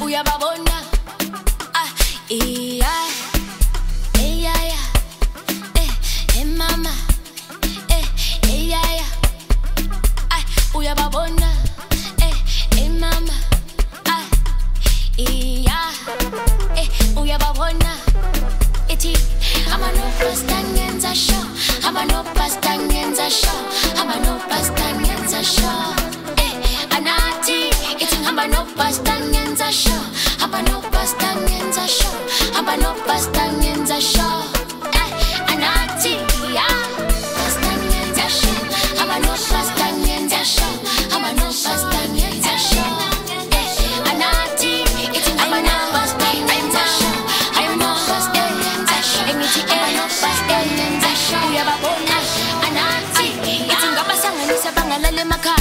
uyababona iya iya mama iya uyababona mama iya uyababona ithi ama no pasta ngenza show ama no pasta ngenza show ama no pasta ngenza show anati ithi ama no pasta ngenza show ama no pasta ngenza show ama no pasta ngenza show anati ya pasta ngenza show ama no pasta ngenza show ama no pasta ngenza show anati ithi ama no pasta ngenza show ama no pasta ngenza show emithi ama no pasta ngenza show uyababona anati ithi ngabasanganisa bangalale emakhaya